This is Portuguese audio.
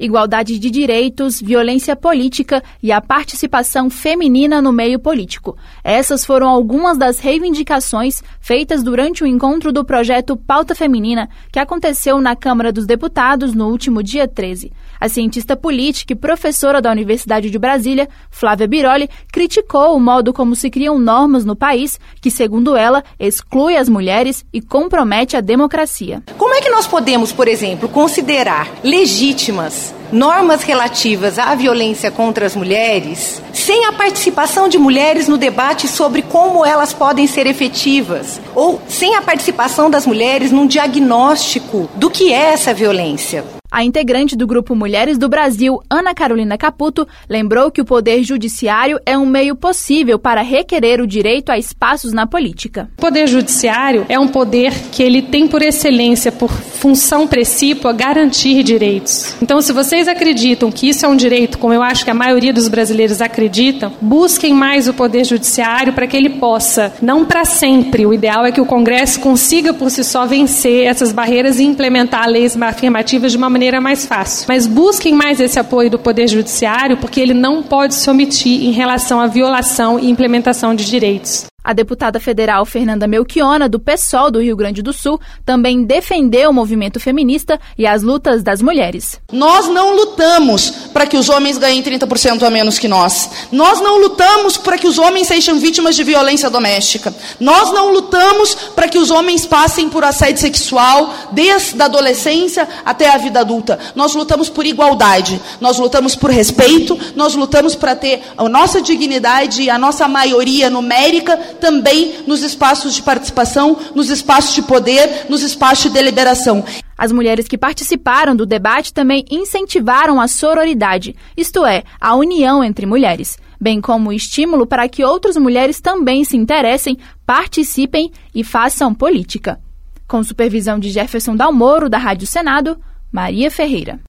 igualdade de direitos, violência política e a participação feminina no meio político. Essas foram algumas das reivindicações feitas durante o encontro do projeto Pauta Feminina, que aconteceu na Câmara dos Deputados no último dia 13. A cientista política e professora da Universidade de Brasília, Flávia Biroli, criticou o modo como se criam normas no país, que, segundo ela, exclui as mulheres e compromete a democracia. Como é que nós podemos, por exemplo, considerar legítimas normas relativas à violência contra as mulheres sem a participação de mulheres no debate sobre como elas podem ser efetivas, ou sem a participação das mulheres num diagnóstico do que é essa violência? A integrante do Grupo Mulheres do Brasil, Ana Carolina Caputo, lembrou que o Poder Judiciário é um meio possível para requerer o direito a espaços na política. O Poder Judiciário é um poder que ele tem por excelência, por função precípua, garantir direitos. Então, se vocês acreditam que isso é um direito, como eu acho que a maioria dos brasileiros acreditam, busquem mais o Poder Judiciário para que ele possa, não para sempre, o ideal é que o Congresso consiga por si só vencer essas barreiras e implementar leis afirmativas de uma maneira mais fácil. Mas busquem mais esse apoio do Poder Judiciário, porque ele não pode se omitir em relação à violação e implementação de direitos. A deputada federal Fernanda Melchiona, do PSOL do Rio Grande do Sul, também defendeu o movimento feminista e as lutas das mulheres. Nós não lutamos para que os homens ganhem 30% a menos que nós. Nós não lutamos para que os homens sejam vítimas de violência doméstica. Nós não lutamos para que os homens passem por assédio sexual desde a adolescência até a vida adulta. Nós lutamos por igualdade, nós lutamos por respeito, nós lutamos para ter a nossa dignidade e a nossa maioria numérica também nos espaços de participação, nos espaços de poder, nos espaços de deliberação. As mulheres que participaram do debate também incentivaram a sororidade, isto é, a união entre mulheres, bem como o estímulo para que outras mulheres também se interessem, participem e façam política. Com supervisão de Jefferson Dalmoro, da Rádio Senado, Maria Ferreira.